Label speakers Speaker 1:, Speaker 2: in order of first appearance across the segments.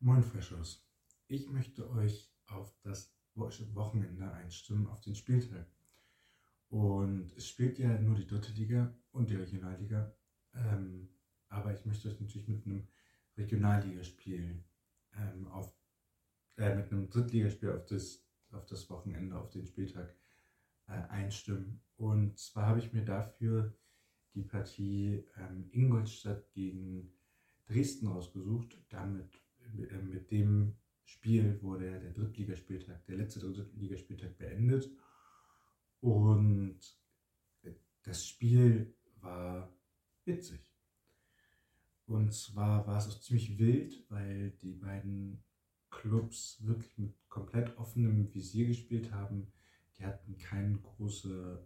Speaker 1: Moin Freshers, ich möchte euch auf das Wochenende einstimmen, auf den Spieltag. Und es spielt ja nur die dritte Liga und die Regionalliga, aber ich möchte euch natürlich mit einem Regionalligaspiel mit einem Drittligaspiel auf das Wochenende, auf den Spieltag einstimmen. Und zwar habe ich mir dafür die Partie Ingolstadt gegen Dresden ausgesucht. Mit dem Spiel wurde der der letzte Drittligaspieltag beendet. Und das Spiel war witzig. Und zwar war es auch ziemlich wild, weil die beiden Clubs wirklich mit komplett offenem Visier gespielt haben. Die hatten keine große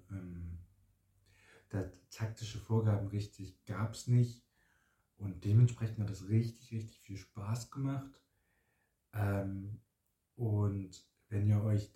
Speaker 1: taktische Vorgaben richtig, gab es nicht. Und dementsprechend hat es richtig, richtig viel Spaß gemacht. Und wenn ihr euch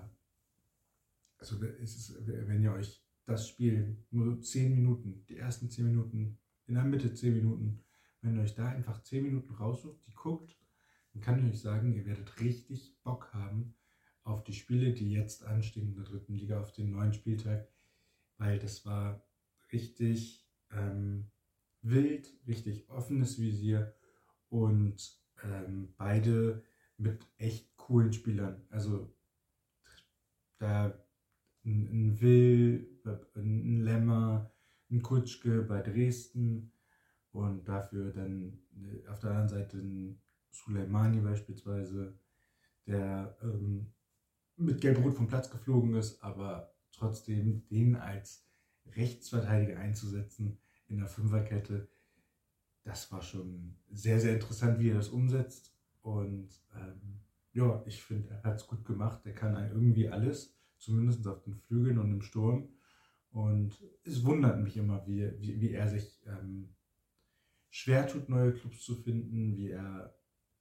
Speaker 1: wenn ihr euch das Spiel nur 10 Minuten, die ersten 10 Minuten, in der Mitte 10 Minuten, wenn ihr euch da einfach 10 Minuten raussucht, die guckt, dann kann ich euch sagen, ihr werdet richtig Bock haben auf die Spiele, die jetzt anstehen in der dritten Liga, auf den neuen Spieltag, weil das war richtig wild, richtig offenes Visier und beide mit echt coolen Spielern. Also da ein Will, ein Lemmer, ein Kutschke bei Dresden und dafür dann auf der anderen Seite ein Suleimani beispielsweise, der mit Gelb-Rot vom Platz geflogen ist, aber trotzdem den als Rechtsverteidiger einzusetzen in der Fünferkette, das war schon sehr, sehr interessant, wie er das umsetzt. Und ich finde, er hat es gut gemacht. Er kann irgendwie alles, zumindest auf den Flügeln und im Sturm. Und es wundert mich immer, wie er sich schwer tut, neue Clubs zu finden, wie er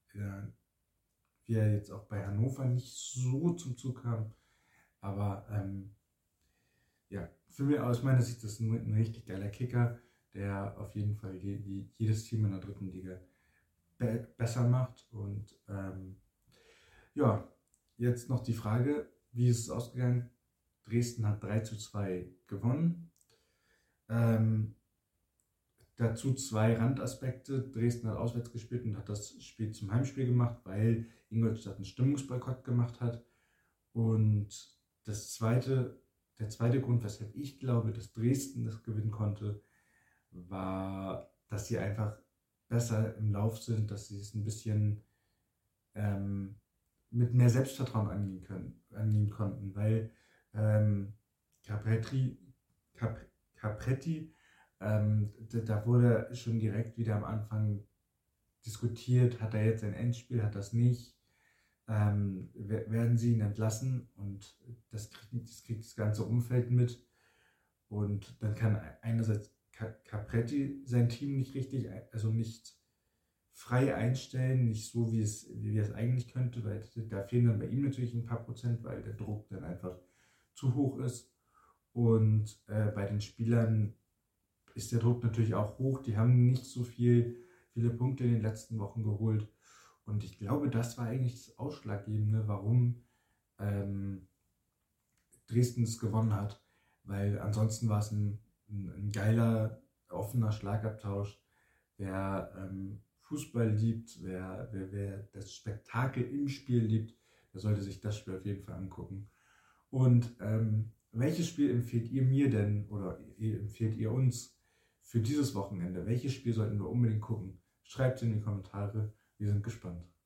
Speaker 1: jetzt auch bei Hannover nicht so zum Zug kam. Aber für mich aus meiner Sicht ist das ein richtig geiler Kicker, der auf jeden Fall jedes Team in der dritten Liga besser macht. Und jetzt noch die Frage, wie ist es ausgegangen? Dresden hat 3:2 gewonnen. Dazu 2 Randaspekte. Dresden hat auswärts gespielt und hat das Spiel zum Heimspiel gemacht, weil Ingolstadt einen Stimmungsboykott gemacht hat. Und der zweite Grund, weshalb ich glaube, dass Dresden das gewinnen konnte, war, dass sie einfach besser im Lauf sind, dass sie es ein bisschen mit mehr Selbstvertrauen angehen konnten, weil Capretti, da wurde schon direkt wieder am Anfang diskutiert, hat er jetzt ein Endspiel, hat das nicht, werden sie ihn entlassen und das kriegt das ganze Umfeld mit und dann kann einerseits Capretti sein Team nicht richtig, also nicht frei einstellen, nicht so wie es eigentlich könnte, weil da fehlen dann bei ihm natürlich ein paar Prozent, weil der Druck dann einfach zu hoch ist. Und bei den Spielern ist der Druck natürlich auch hoch. Die haben nicht so viele Punkte in den letzten Wochen geholt. Und ich glaube, das war eigentlich das Ausschlaggebende, warum Dresden es gewonnen hat. Weil ansonsten war es ein geiler, offener Schlagabtausch. Wer Fußball liebt, wer das Spektakel im Spiel liebt, der sollte sich das Spiel auf jeden Fall angucken. Und welches Spiel empfehlt ihr mir denn oder empfehlt ihr uns für dieses Wochenende? Welches Spiel sollten wir unbedingt gucken? Schreibt es in die Kommentare, wir sind gespannt.